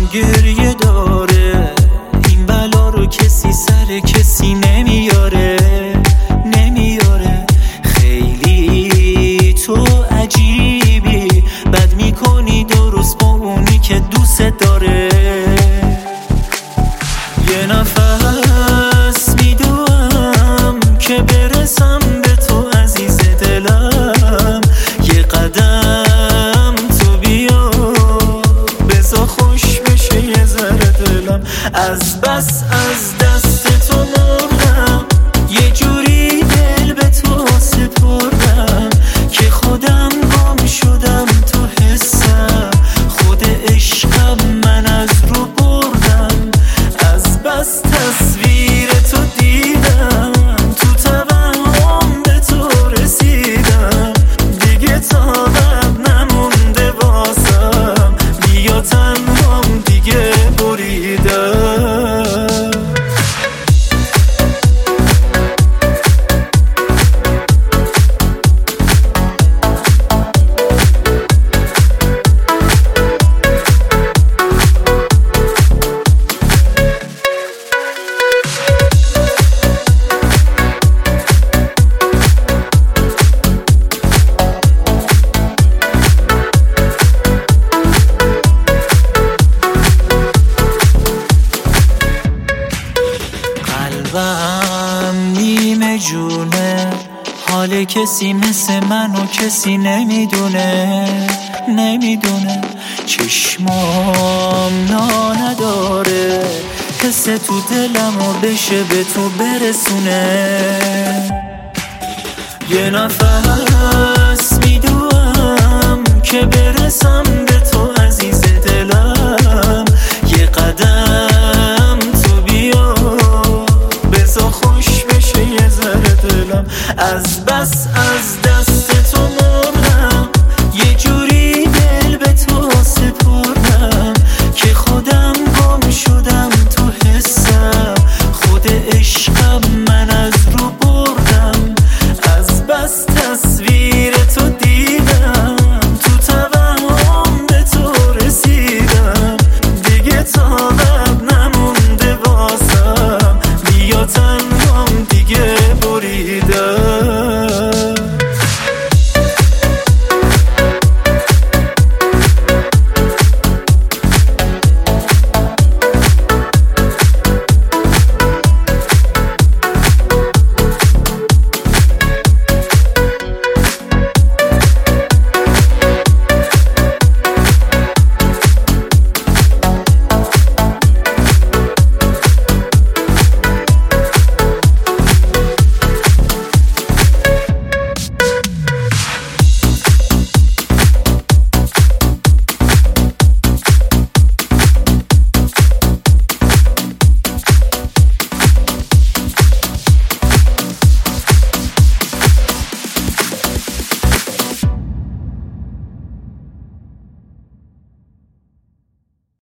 گریه داره. این بلا رو کسی سر کسی نمیاره. خیلی تو عجیبی، بد میکنی درست با اونی که دوست داره. یه نفس میدوام که برسم به تو عزیز دلم. یه قدم تو بیا بذار خوش بشه یه ذره دلم. از بس از دست تو مردم، یه جوری دل به تو سپردم که خودم گم شدم تو حسم. خود عشقم من از رو بردم، از بس تصویر تو دیدم، تو توهم به تو رسیدم. دیگه طاقت نمونده واسم، بیا تنهام دیگه بریدم. قلبم نیمه جونه، حال کسی مثل منو کسی نمیدونه. چشمام نا نداره، حس تو دلمو بشه به تو برسونه. یه نفس میدوام که برسم به